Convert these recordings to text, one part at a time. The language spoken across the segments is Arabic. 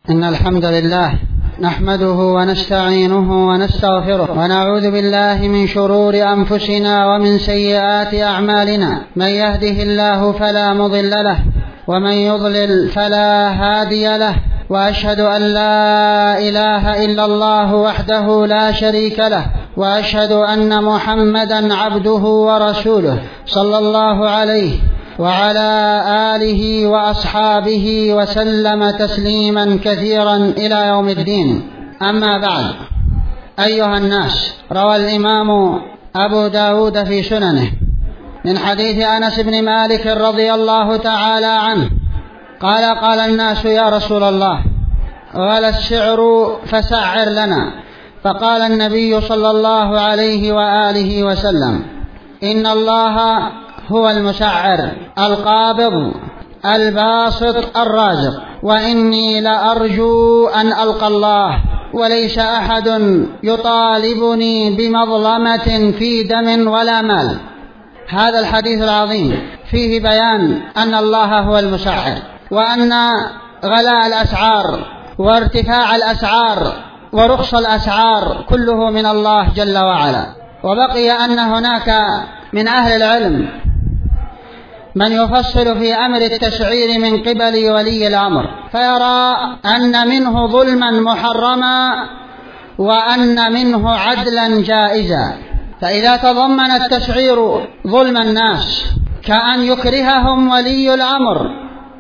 إن الحمد لله نحمده ونستعينه ونستغفره ونعوذ بالله من شرور أنفسنا ومن سيئات أعمالنا. من يهده الله فلا مضل له ومن يضلل فلا هادي له، وأشهد أن لا إله إلا الله وحده لا شريك له، وأشهد أن محمدا عبده ورسوله صلى الله عليه وعلى آله وأصحابه وسلم تسليما كثيرا إلى يوم الدين. أما بعد، أيها الناس، روى الإمام أبو داود في سننه من حديث أنس بن مالك رضي الله تعالى عنه قال: قال الناس: يا رسول الله، غلا السعر فسعر لنا. فقال النبي صلى الله عليه وآله وسلم: إن الله هو المسعر القابض الباسط الرازق، وإني لأرجو أن ألقى الله وليس أحد يطالبني بمظلمة في دم ولا مال. هذا الحديث العظيم فيه بيان أن الله هو المسعر، وأن غلاء الأسعار وارتفاع الأسعار ورخص الأسعار كله من الله جل وعلا. وبقي أن هناك من أهل العلم من يفصل في أمر التسعير من قبل ولي الأمر، فيرى أن منه ظلما محرما وأن منه عدلا جائزا. فإذا تضمن التسعير ظلم الناس كأن يكرههم ولي الأمر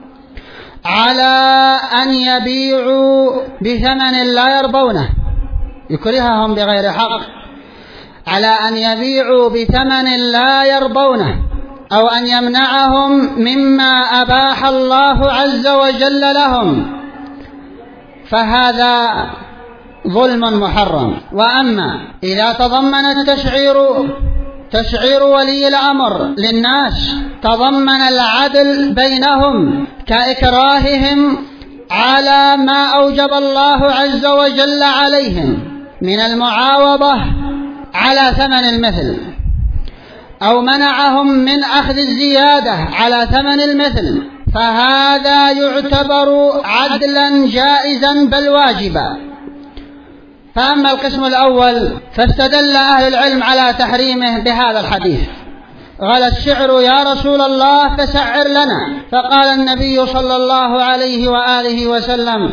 على أن يبيعوا بثمن لا يرضونه، يكرههم بغير حق على أن يبيعوا بثمن لا يرضونه، أو أن يمنعهم مما أباح الله عز وجل لهم، فهذا ظلم محرم. وأما إذا تضمن تسعير ولي الأمر للناس تضمن العدل بينهم كإكراههم على ما أوجب الله عز وجل عليهم من المعاوضة على ثمن المثل، أو منعهم من أخذ الزيادة على ثمن المثل، فهذا يعتبر عدلا جائزا بل واجبا. فأما القسم الأول فاستدل أهل العلم على تحريمه بهذا الحديث: غلا السعر يا رسول الله فسعر لنا. فقال النبي صلى الله عليه وآله وسلم: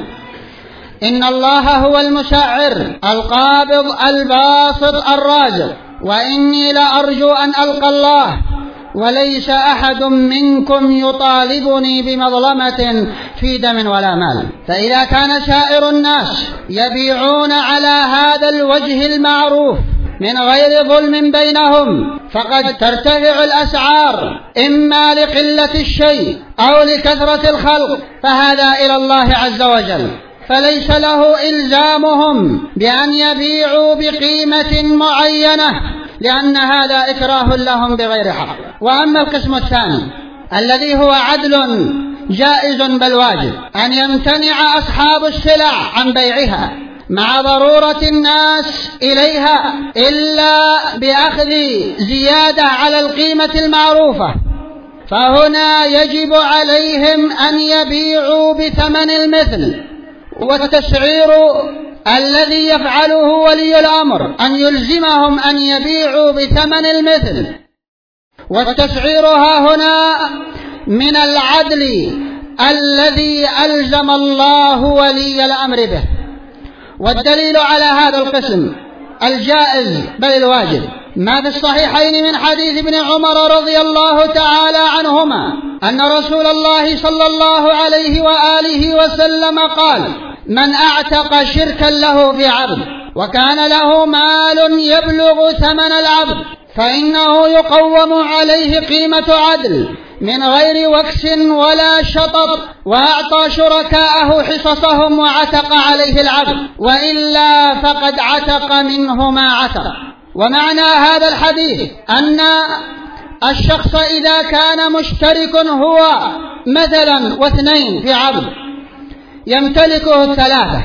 إن الله هو المسعر القابض الباسط الرازق، وإني لأرجو أن ألقى الله وليس أحد منكم يطالبني بمظلمة في دم ولا مال. فإذا كان سائر الناس يبيعون على هذا الوجه المعروف من غير ظلم بينهم، فقد ترتفع الأسعار إما لقلة الشيء أو لكثرة الخلق، فهذا إلى الله عز وجل، فليس له إلزامهم بأن يبيعوا بقيمة معينة، لأن هذا إكراه لهم بغير حق. وأما القسم الثاني الذي هو عدل جائز بل واجب، أن يمتنع أصحاب السلع عن بيعها مع ضرورة الناس إليها إلا بأخذ زيادة على القيمة المعروفة، فهنا يجب عليهم أن يبيعوا بثمن المثل. والتسعير الذي يفعله ولي الأمر أن يلزمهم أن يبيعوا بثمن المثل، والتسعير ها هنا من العدل الذي ألزم الله ولي الأمر به. والدليل على هذا القسم الجائز بل الواجب ما في الصحيحين من حديث ابن عمر رضي الله تعالى عنهما أن رسول الله صلى الله عليه وآله وسلم قال: من أعتق شركا له في عبد وكان له مال يبلغ ثمن العبد فإنه يقوم عليه قيمة عدل من غير وكس ولا شطط، وأعطى شركاءه حصصهم وعتق عليه العبد، وإلا فقد عتق منه ما عتق. ومعنى هذا الحديث أن الشخص إذا كان مشترك هو مثلا واثنين في عبد يمتلكه الثلاثة،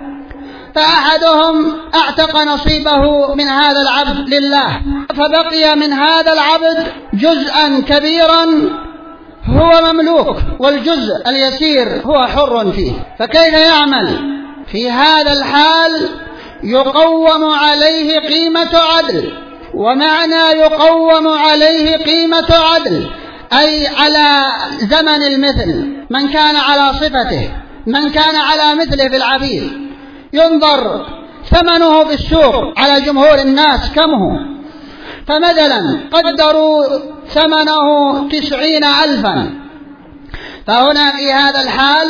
فأحدهم أعتق نصيبه من هذا العبد لله، فبقي من هذا العبد جزءا كبيرا هو مملوك والجزء اليسير هو حر فيه، فكيف يعمل؟ في هذا الحال يقوم عليه قيمة عدل. ومعنى يقوم عليه قيمة عدل أي على زمن المثل، من كان على صفته، من كان على مثله في العبيد، ينظر ثمنه في السوق على جمهور الناس كم هو، فمثلا قدروا ثمنه 90,000، فهنا في هذا الحال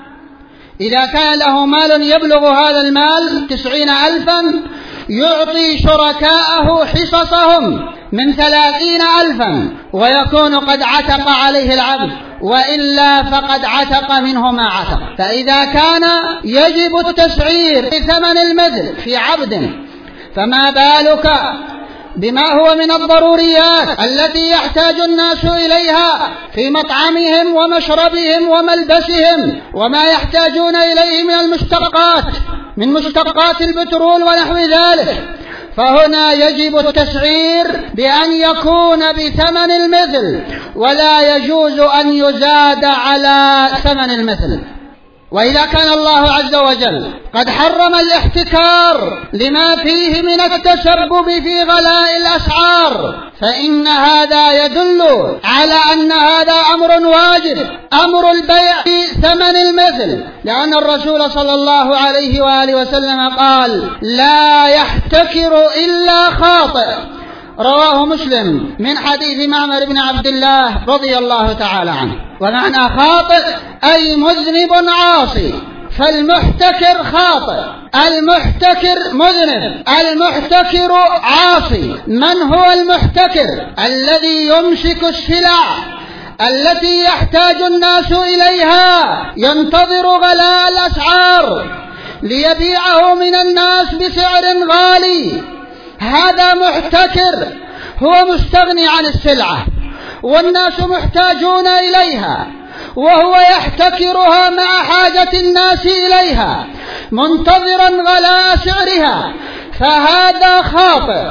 إذا كان له مال يبلغ هذا المال 90,000 يعطي شركاءه حصصهم من 30,000 ويكون قد عتق عليه العبد، وإلا فقد عتق منه ما عتق. فإذا كان يجب التسعير بثمن المثل في عبد، فما بالك بما هو من الضروريات التي يحتاج الناس إليها في مطعمهم ومشربهم وملبسهم، وما يحتاجون إليه من المشتقات، من مشتقات البترول ونحو ذلك. فهنا يجب التسعير بأن يكون بثمن المثل، ولا يجوز أن يزاد على ثمن المثل. وإذا كان الله عز وجل قد حرم الاحتكار لما فيه من التسبب في غلاء الأسعار، فإن هذا يدل على أن هذا أمر واجب، أمر البيع بثمن المثل، لأن الرسول صلى الله عليه وآله وسلم قال: لا يحتكر إلا خاطئ، رواه مسلم من حديث معمر بن عبد الله رضي الله تعالى عنه. ومعنى خاطئ أي مذنب عاصي، فالمحتكر خاطئ، المحتكر مذنب، المحتكر عاصي. من هو المحتكر؟ الذي يمسك السلع التي يحتاج الناس إليها، ينتظر غلاء الأسعار ليبيعه من الناس بسعر غالي، هذا محتكر، هو مستغني عن السلعة والناس محتاجون إليها، وهو يحتكرها مع حاجة الناس إليها منتظرا غلاء سعرها، فهذا خاطئ.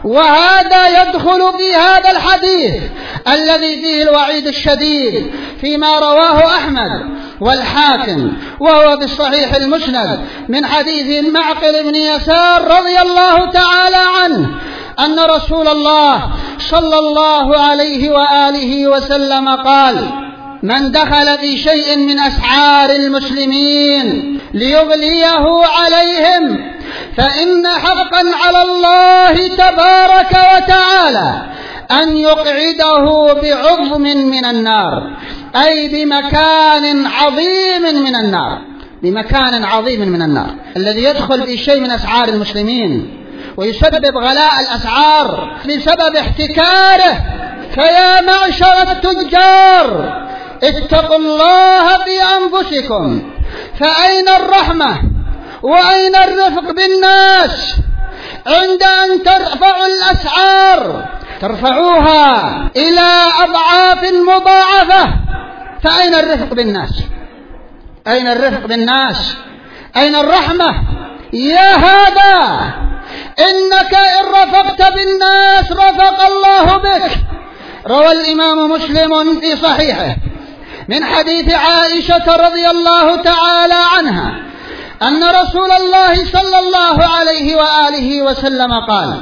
وهذا يدخل في هذا الحديث الذي فيه الوعيد الشديد فيما رواه أحمد والحاكم، وهو في الصحيح المسند من حديث معقل بن يسار رضي الله تعالى عنه أن رسول الله صلى الله عليه وآله وسلم قال: من دخل في شيء من أسعار المسلمين ليغليه عليهم فإن حقا على الله تبارك وتعالى أن يقعده بعظم من النار، أي بمكان عظيم من النار، بمكان عظيم من النار. الذي يدخل في شيء من أسعار المسلمين ويسبب غلاء الأسعار بسبب احتكاره، فيا معشر التجار اتقوا الله في أنفسكم، فأين الرحمة وأين الرفق بالناس عند أن ترفعوا الأسعار، ترفعوها إلى أضعاف مضاعفة؟ فأين الرفق بالناس؟ أين الرفق بالناس؟ أين الرحمة؟ يا هذا إنك إن رفقت بالناس رفق الله بك. روى الإمام مسلم في صحيحه من حديث عائشة رضي الله تعالى عنها أن رسول الله صلى الله عليه وآله وسلم قال: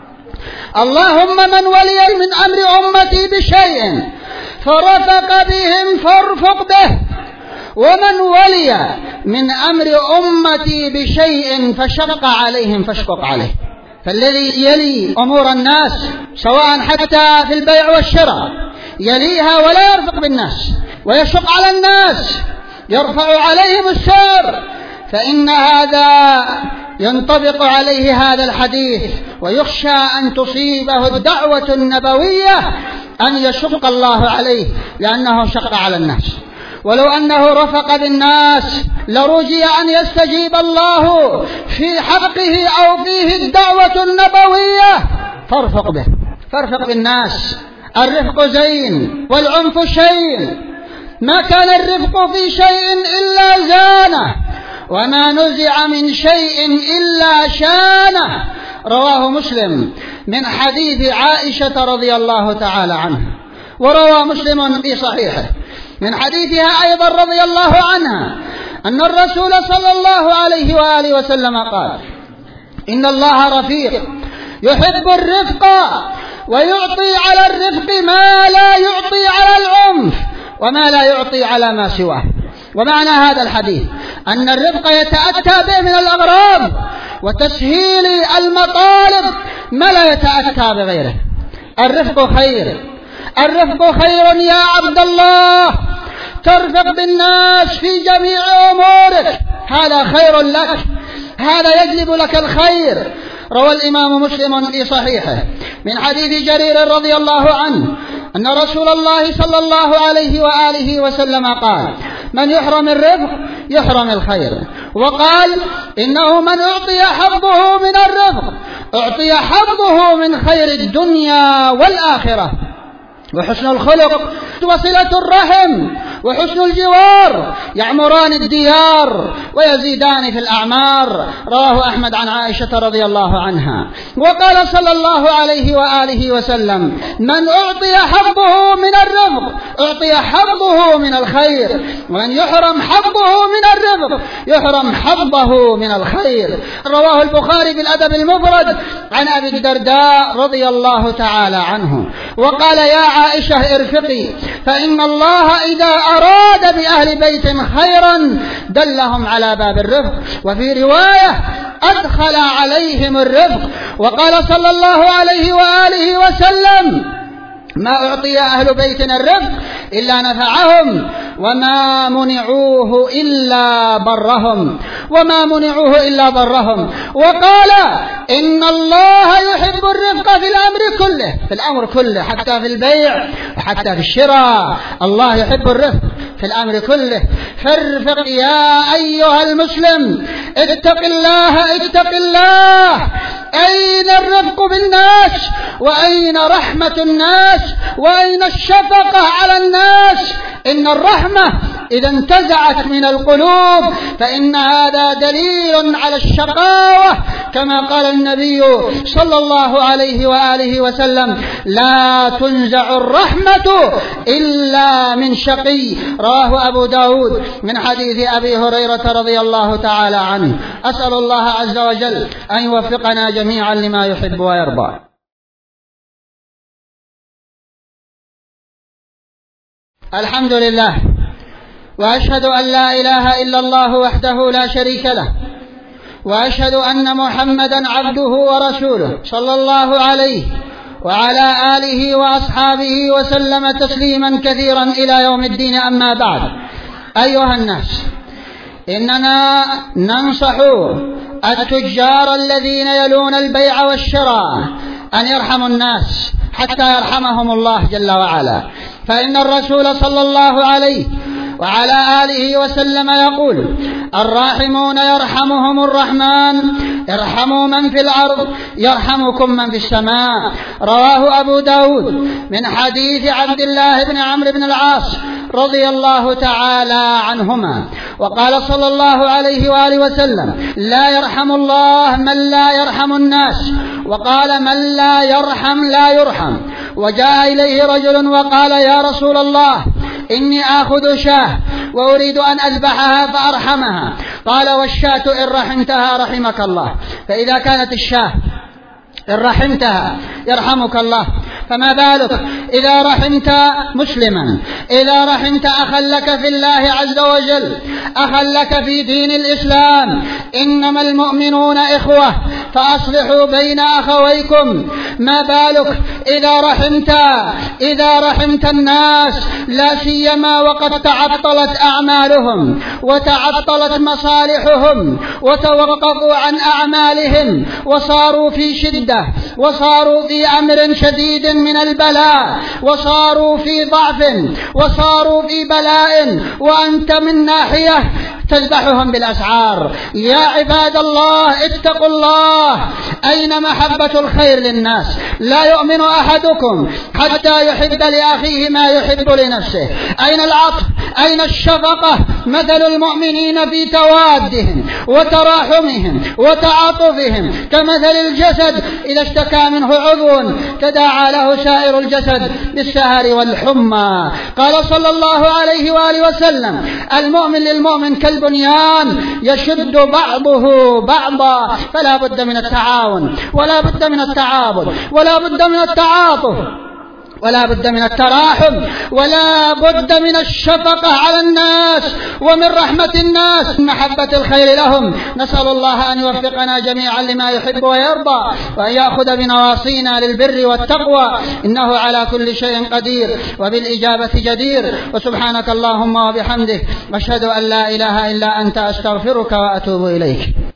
اللهم من ولي من أمر أمتي بشيء فرفق بهم فارفق به، ومن ولي من أمر أمتي بشيء فشق عليهم فاشقق عليه. فالذي يلي أمور الناس سواء حتى في البيع والشراء يليها ولا يرفق بالناس ويشق على الناس، يرفع عليهم السعر، فإن هذا ينطبق عليه هذا الحديث، ويخشى أن تصيبه الدعوة النبوية أن يشق الله عليه لأنه شق على الناس. ولو أنه رفق بالناس لرجي أن يستجيب الله في حقه أو فيه الدعوة النبوية، فارفق به، فارفق بالناس. الرفق زين والعنف شيء، ما كان الرفق في شيء إلا زانه، وما نزع من شيء إلا شانه. رواه مسلم من حديث عائشة رضي الله تعالى عنها، وروى مسلم في صحيحه من حديثها أيضا رضي الله عنها أن الرسول صلى الله عليه وآله وسلم قال: إن الله رفيق يحب الرفق ويعطي على الرفق ما لا يعطي على العنف وما لا يعطي على ما سواه. ومعنى هذا الحديث أن الرفق يتأتى به من الأغراض وتسهيل المطالب ما لا يتأتى بغيره. الرفق خير، الرفق خير يا عبد الله، ترفق بالناس في جميع أمورك، هذا خير لك، هذا يجلب لك الخير. روى الإمام مسلم في صحيحه من حديث جرير رضي الله عنه أن رسول الله صلى الله عليه وآله وسلم قال: من يحرم الرفق يحرم الخير. وقال: إنه من أعطي حظه من الرفق أعطي حظه من خير الدنيا والآخرة. وحسن الخلق وصلة الرحم وحسن الجوار يعمران الديار ويزيدان في الأعمار. رواه أحمد عن عائشة رضي الله عنها. وقال صلى الله عليه وآله وسلم: من أعطي حظه من الرفق أعطي حظه من الخير، ومن يحرم حظه من الرفق يحرم حظه من الخير. رواه البخاري في الأدب المفرد عن أبي الدرداء رضي الله تعالى عنه. وقال: يا عائشة ارفقي، فإن الله إذا أراد بأهل بيت خيرا دلهم على باب الرفق. وفي رواية: أدخل عليهم الرفق. وقال صلى الله عليه وآله وسلم: ما أعطي أهل بيت الرفق إلا نفعهم وما منعوه إلا برهم وقال: إن الله يحب الرفق في الأمر كله حتى في البيع وحتى في الشراء. الله يحب الرفق في الأمر كله. فارفق يا أيها المسلم، اتق الله. أين الرفق بالناس؟ وأين رحمة الناس؟ وأين الشفقة على الناس؟ إن الرحمة إذا انتزعت من القلوب فإن هذا دليل على الشقاوة، كما قال النبي صلى الله عليه وآله وسلم: لا تنزع الرحمة إلا من شقي. رواه أبو داود من حديث أبي هريرة رضي الله تعالى عنه. أسأل الله عز وجل أن يوفقنا جميعا لما يحب ويرضى. الحمد لله، وأشهد أن لا إله إلا الله وحده لا شريك له، وأشهد أن محمدا عبده ورسوله صلى الله عليه وعلى آله وأصحابه وسلم تسليما كثيرا إلى يوم الدين. أما بعد، أيها الناس، إننا ننصح التجار الذين يلون البيع والشراء أن يرحموا الناس حتى يرحمهم الله جل وعلا. فإن الرسول صلى الله عليه وعلى آله وسلم يقول: الراحمون يرحمهم الرحمن، ارحموا من في الأرض يرحمكم من في السماء. رواه أبو داود من حديث عبد الله بن عمرو بن العاص رضي الله تعالى عنهما. وقال صلى الله عليه وآله وسلم: لا يرحم الله من لا يرحم الناس. وقال: من لا يرحم لا يرحم. وجاء إليه رجل وقال: يا رسول الله، إني آخذ شاة وأريد أن أذبحها فأرحمها. قال: والشاة إن رحمتها رحمك الله. فإذا كانت الشاة إن رحمتها يرحمك الله، فما بالك إذا رحمت مسلما، إذا رحمت أخا لك في الله عز وجل، أخا لك في دين الإسلام. إنما المؤمنون إخوة فأصلحوا بين أخويكم. ما بالك إذا رحمت الناس، لا سيما وقد تعطلت أعمالهم وتعطلت مصالحهم وتوقفوا عن أعمالهم وصاروا في شدة وصاروا في أمر شديد من البلاء وصاروا في ضعف وصاروا في بلاء، وأنت من ناحية تذبحهم بالأسعار. يا عباد الله، اتقوا الله. أين محبة الخير للناس؟ لا يؤمن أحدكم حتى يحب لأخيه ما يحب لنفسه. أين العطف؟ أين الشفقة مثل المؤمنين في توادهم وتراحمهم وتعاطفهم كمثل الجسد إذا اشتكى منه عضو تداعى له سائر الجسد بالسهر والحمى. قال صلى الله عليه وآله وسلم: المؤمن للمؤمن كالبنيان يشد بعضه بعضا، فلا بد من التعاون ولا بد من التعاضد ولا بد من التعاطف ولا بد من التراحم ولا بد من الشفقة على الناس ومن رحمة الناس، من محبة الخير لهم. نسأل الله أن يوفقنا جميعا لما يحب ويرضى، وأن يأخذ بنواصينا للبر والتقوى، إنه على كل شيء قدير وبالإجابة جدير. وسبحانك اللهم وبحمدك، أشهد أن لا إله إلا أنت، أستغفرك وأتوب إليك.